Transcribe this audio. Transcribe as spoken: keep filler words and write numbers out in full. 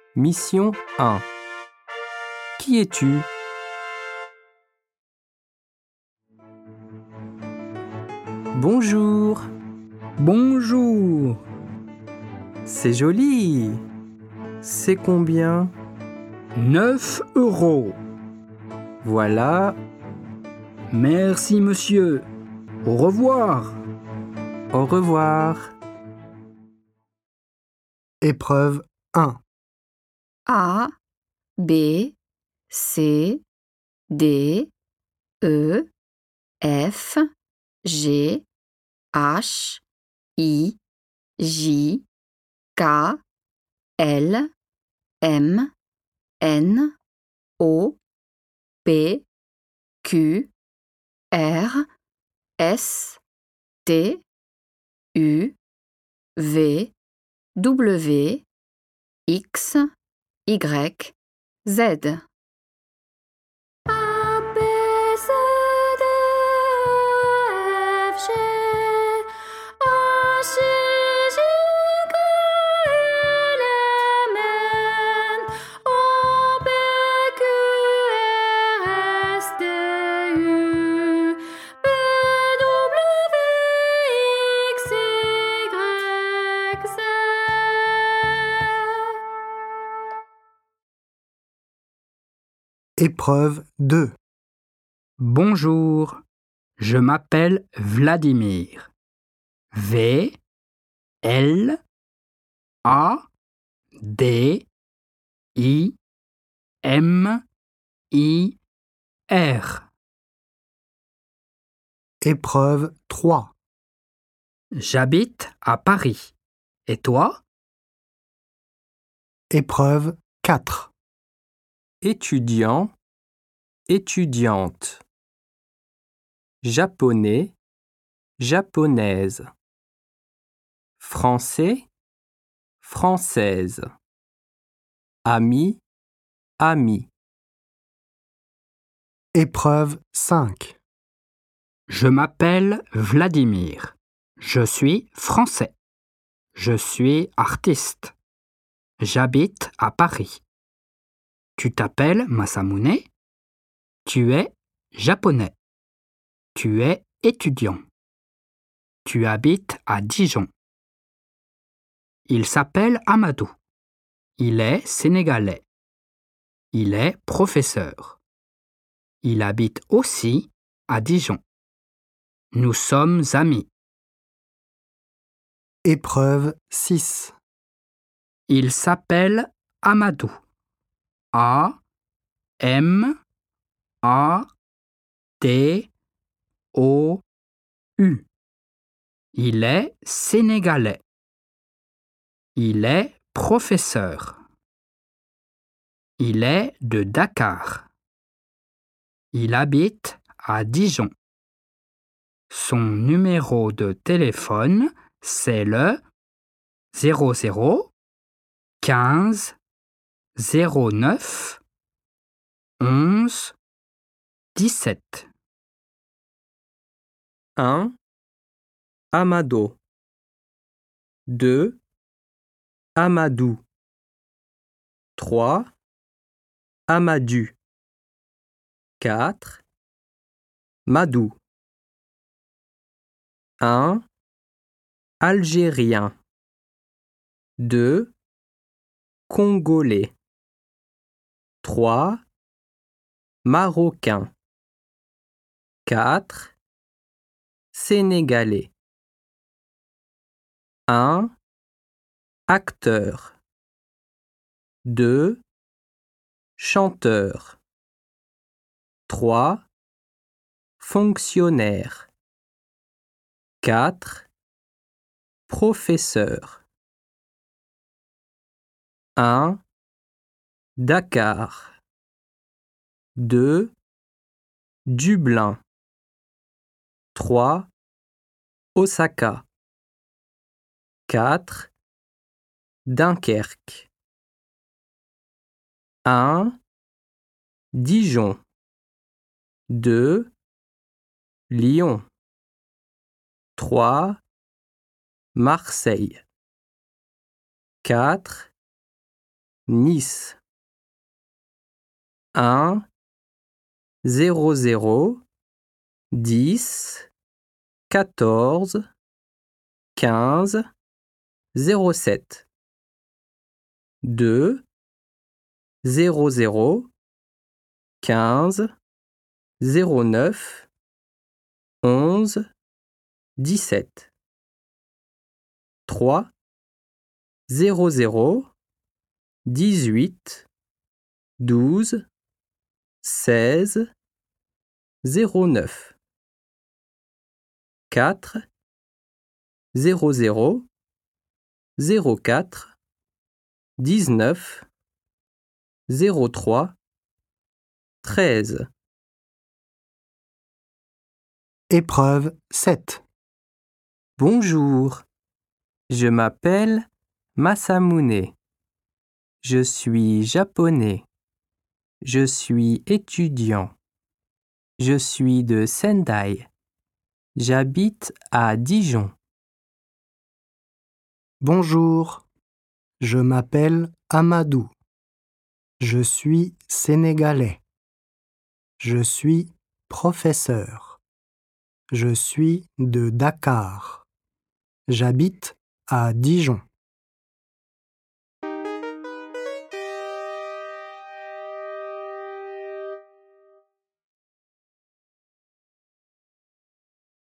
Mission un. Qui es-tu? Bonjour. Bonjour. C'est joli. C'est combien? Neuf euros. Voilà. Merci, monsieur. Au revoir. Au revoir. Épreuve un. A, B, C, D, E, F, G, H, I, J, K, L, M, N, O, P, Q, R, S, T, U, V, W, X, Y, Z. A, B, C, D, E, F, G, H, I, J, K, L, M, N, O, P, Q, R, S, T, U, V, W, X, Y, Z. Épreuve deux. Bonjour. Je m'appelle Vladimir. V, L, A, D, I, M, I, R. Épreuve trois. J'habite à Paris. Et toi? Épreuve quatre. Étudiant, étudiante. Japonais, japonaise. Français, française. Ami, ami. Épreuve cinq. Je m'appelle Vladimir. Je suis français. Je suis artiste. J'habite à Paris. Tu t'appelles Masamune? Tu es japonais. Tu es étudiant. Tu habites à Dijon. Il s'appelle Amadou. Il est sénégalais. Il est professeur. Il habite aussi à Dijon. Nous sommes amis. Épreuve six. Il s'appelle Amadou. A, M, A, D, O, U. Il est sénégalais. Il est professeur. Il est de Dakar. Il habite à Dijon. Son numéro de téléphone, c'est le zéro zéro quinze zéro neuf onze dix-sept. un. Amado. deux. Amadou. trois. Amadu. quatre. Madou. un. Algérien. deux. Congolais. trois. Marocain. quatre. Sénégalais. un. Acteur. deux. Chanteur. trois. Fonctionnaire. quatre. Professeur. un. Dakar. deux. Dublin. trois. Osaka. quatre. Dunkerque. un. Dijon. deux. Lyon. trois. Marseille. quatre. Nice. un, zéro zéro, dix, quatorze, quinze, zéro sept. deux, zéro zéro, quinze, zéro neuf, onze, dix-sept. trois, zéro zéro, dix-huit, douze, seize, zéro neuf. quatre, zéro zéro, zéro quatre, dix-neuf, zéro trois, treize. Épreuve sept. Bonjour, je m'appelle Masamune. Je suis japonais. Je suis étudiant. Je suis de Sendai. J'habite à Dijon. Bonjour, je m'appelle Amadou. Je suis sénégalais. Je suis professeur. Je suis de Dakar. J'habite à Dijon.